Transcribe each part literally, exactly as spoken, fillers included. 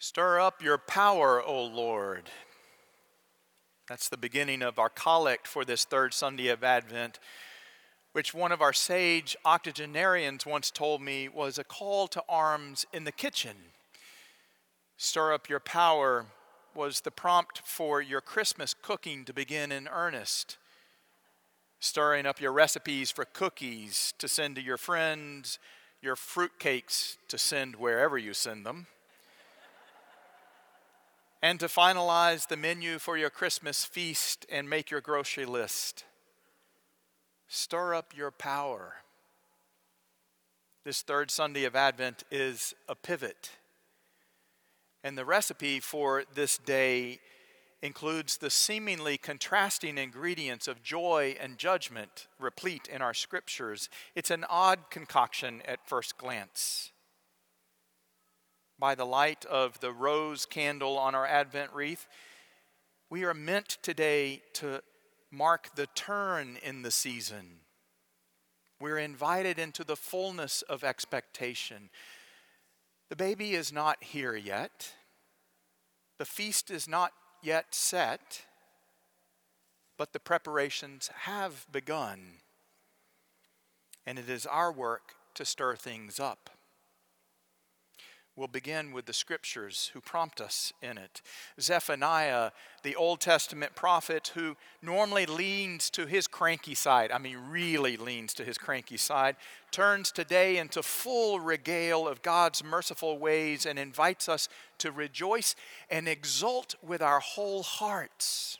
Stir up your power, O Lord. That's the beginning of our collect for this third Sunday of Advent, which one of our sage octogenarians once told me was a call to arms in the kitchen. Stir up your power was the prompt for your Christmas cooking to begin in earnest. Stirring up your recipes for cookies to send to your friends, your fruitcakes to send wherever you send them, and to finalize the menu for your Christmas feast and make your grocery list. Stir up your power. This third Sunday of Advent is a pivot. And the recipe for this day includes the seemingly contrasting ingredients of joy and judgment replete in our scriptures. It's an odd concoction at first glance. By the light of the rose candle on our Advent wreath, we are meant today to mark the turn in the season. We're invited into the fullness of expectation. The baby is not here yet. The feast is not yet set, but the preparations have begun. And it is our work to stir things up. We'll begin with the scriptures who prompt us in it. Zephaniah, the Old Testament prophet who normally leans to his cranky side, I mean really leans to his cranky side, turns today into full regale of God's merciful ways and invites us to rejoice and exult with our whole hearts.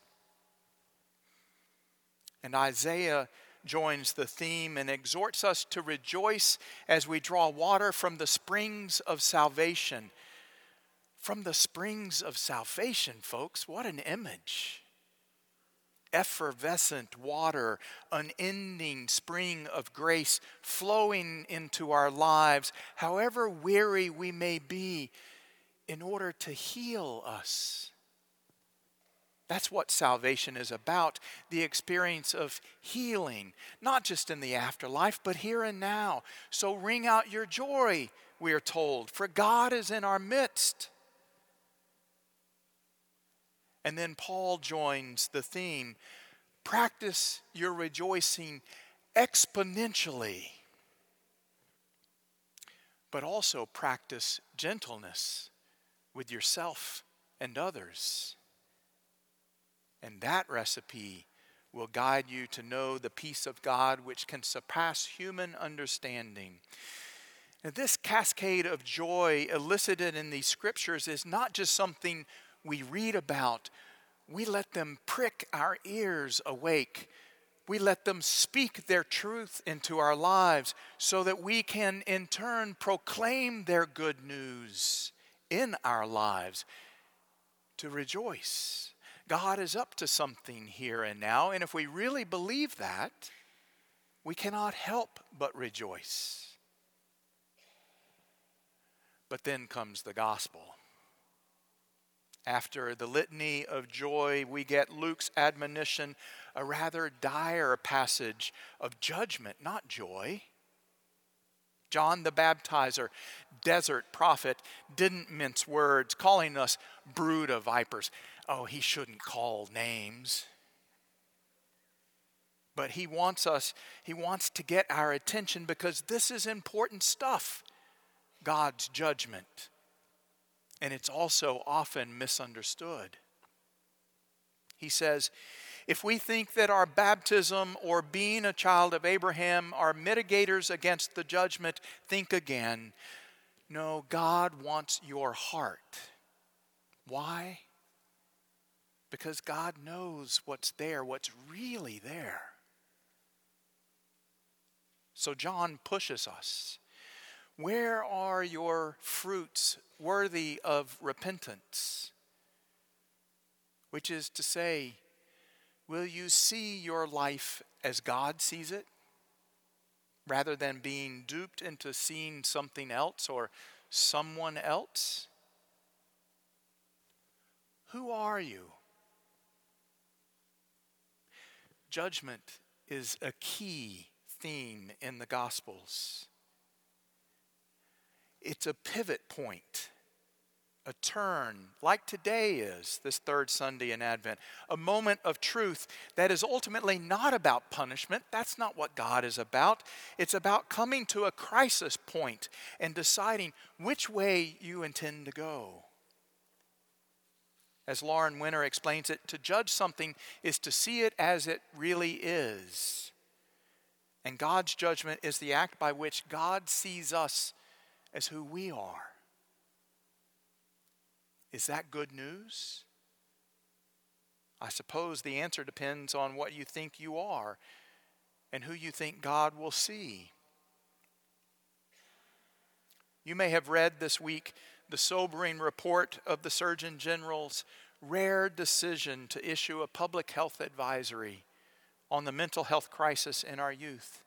And Isaiah joins the theme and exhorts us to rejoice as we draw water from the springs of salvation. From the springs of salvation, folks, what an image. Effervescent water, unending spring of grace flowing into our lives, however weary we may be, in order to heal us. That's what salvation is about, the experience of healing, not just in the afterlife, but here and now. So ring out your joy, we are told, for God is in our midst. And then Paul joins the theme, practice your rejoicing exponentially, but also practice gentleness with yourself and others. And that recipe will guide you to know the peace of God which can surpass human understanding. Now, this cascade of joy elicited in these scriptures is not just something we read about. We let them prick our ears awake. We let them speak their truth into our lives so that we can in turn proclaim their good news in our lives to rejoice. God is up to something here and now, and if we really believe that, we cannot help but rejoice. But then comes the gospel. After the litany of joy, we get Luke's admonition, a rather dire passage of judgment, not joy. John the Baptizer, desert prophet, didn't mince words, calling us brood of vipers. Oh, he shouldn't call names. But he wants us, he wants to get our attention because this is important stuff, God's judgment. And it's also often misunderstood. He says, if we think that our baptism or being a child of Abraham are mitigators against the judgment, think again. No, God wants your heart. Why? Because God knows what's there, what's really there. So John pushes us. Where are your fruits worthy of repentance? Which is to say, will you see your life as God sees it, rather than being duped into seeing something else or someone else? Who are you? Judgment is a key theme in the Gospels. It's a pivot point a turn, like today is, this third Sunday in Advent, a moment of truth that is ultimately not about punishment. That's not what God is about. It's about coming to a crisis point and deciding which way you intend to go. As Lauren Winner explains it, to judge something is to see it as it really is. And God's judgment is the act by which God sees us as who we are. Is that good news? I suppose the answer depends on what you think you are and who you think God will see. You may have read this week the sobering report of the Surgeon General's rare decision to issue a public health advisory on the mental health crisis in our youth.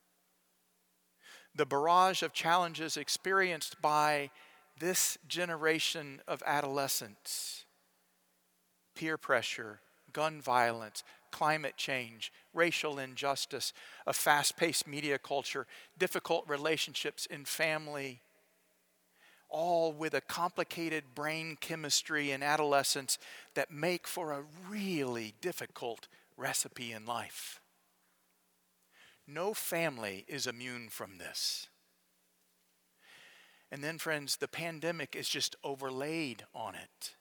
The barrage of challenges experienced by this generation of adolescents, peer pressure, gun violence, climate change, racial injustice, a fast-paced media culture, difficult relationships in family, all with a complicated brain chemistry in adolescence that make for a really difficult recipe in life. No family is immune from this. And then, friends, the pandemic is just overlaid on it,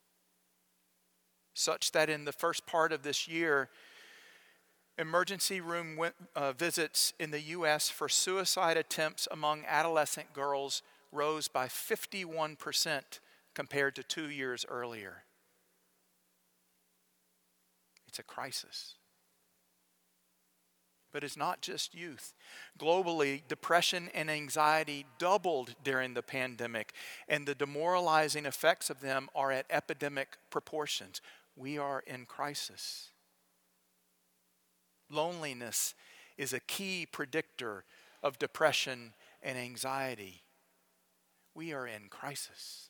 such that in the first part of this year, emergency room uh, visits in the U S for suicide attempts among adolescent girls rose by fifty-one percent compared to two years earlier. It's a crisis. But it's not just youth. Globally, depression and anxiety doubled during the pandemic, and the demoralizing effects of them are at epidemic proportions. We are in crisis. Loneliness is a key predictor of depression and anxiety. We are in crisis.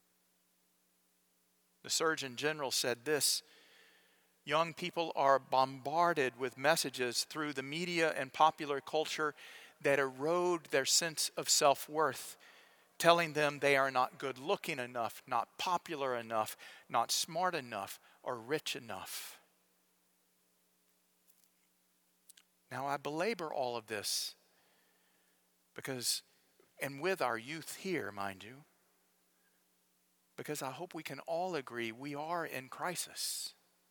The Surgeon General said this: young people are bombarded with messages through the media and popular culture that erode their sense of self-worth, telling them they are not good-looking enough, not popular enough, not smart enough, or rich enough. Now, I belabor all of this because, and with our youth here, mind you, because I hope we can all agree we are in crisis.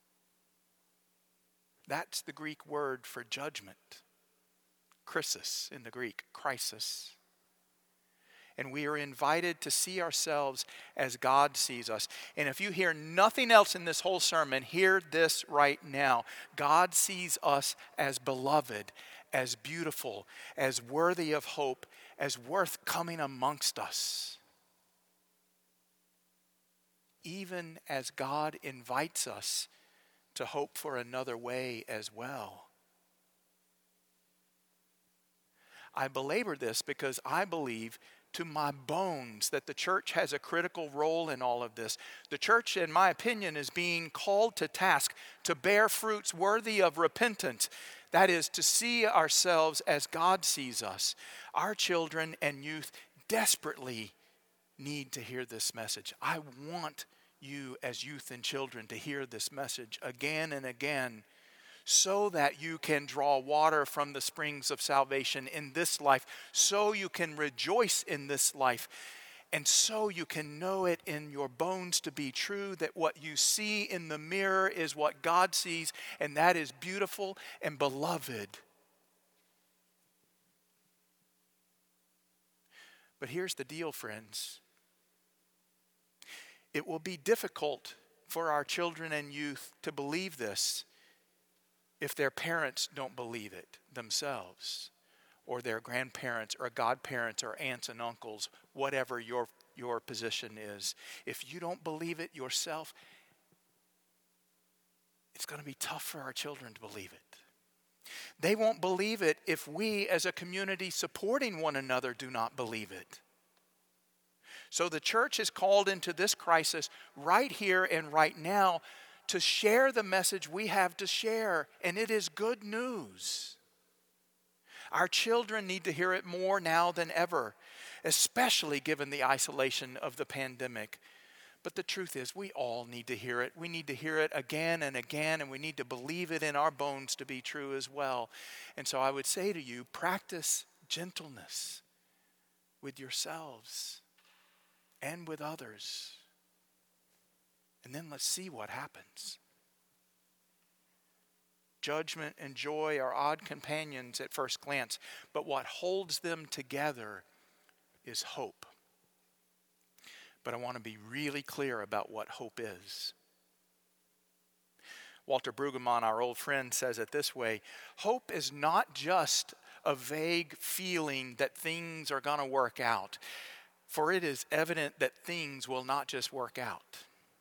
That's the Greek word for judgment. Krisis in the Greek, crisis. And we are invited to see ourselves as God sees us. And if you hear nothing else in this whole sermon, hear this right now. God sees us as beloved, as beautiful, as worthy of hope, as worth coming amongst us. Even as God invites us to hope for another way as well. I belabor this because I believe to my bones that the church has a critical role in all of this. The church, in my opinion, is being called to task to bear fruits worthy of repentance. That is, to see ourselves as God sees us. Our children and youth desperately need to hear this message. I want you as youth and children to hear this message again and again, so that you can draw water from the springs of salvation in this life, so you can rejoice in this life, and so you can know it in your bones to be true, that what you see in the mirror is what God sees, and that is beautiful and beloved. But here's the deal, friends. It will be difficult for our children and youth to believe this if their parents don't believe it themselves, or their grandparents or godparents or aunts and uncles, whatever your, your position is. If you don't believe it yourself, it's going to be tough for our children to believe it. They won't believe it if we as a community supporting one another do not believe it. So the church is called into this crisis right here and right now to share the message we have to share, and it is good news. Our children need to hear it more now than ever, especially given the isolation of the pandemic. But the truth is, we all need to hear it. We need to hear it again and again, and we need to believe it in our bones to be true as well. And so I would say to you, practice gentleness with yourselves and with others. And then let's see what happens. Judgment and joy are odd companions at first glance, but what holds them together is hope. But I want to be really clear about what hope is. Walter Brueggemann, our old friend, says it this way: hope is not just a vague feeling that things are going to work out, for it is evident that things will not just work out.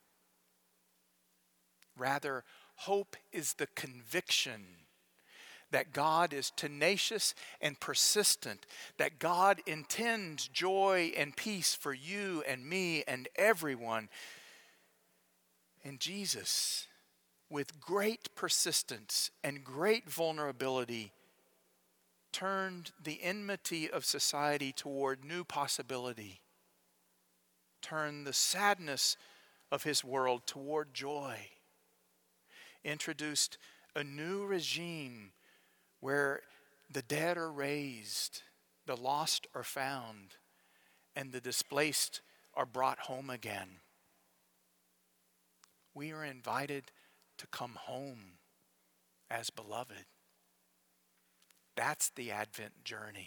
Rather, hope is the conviction that God is tenacious and persistent, that God intends joy and peace for you and me and everyone. And Jesus, with great persistence and great vulnerability, turned the enmity of society toward new possibility, turned the sadness of his world toward joy, introduced a new regime where the dead are raised, the lost are found, and the displaced are brought home again. We are invited to come home as beloved. That's the Advent journey.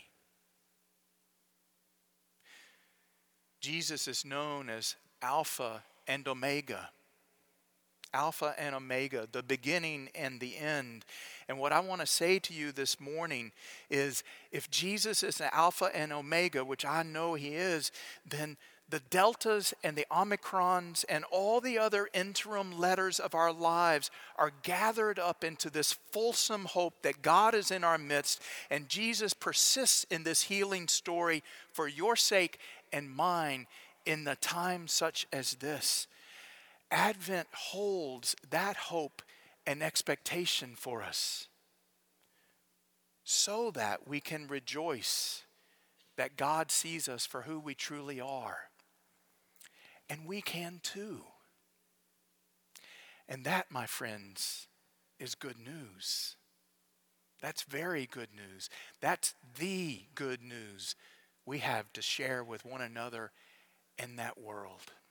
Jesus is known as Alpha and Omega. Alpha and Omega, the beginning and the end. And what I want to say to you this morning is, if Jesus is the Alpha and Omega, which I know he is, then the deltas and the omicrons and all the other interim letters of our lives are gathered up into this fulsome hope that God is in our midst, and Jesus persists in this healing story for your sake and mine in the time such as this. Advent holds that hope and expectation for us so that we can rejoice that God sees us for who we truly are. And we can too. And that, my friends, is good news. That's very good news. That's the good news we have to share with one another in that world.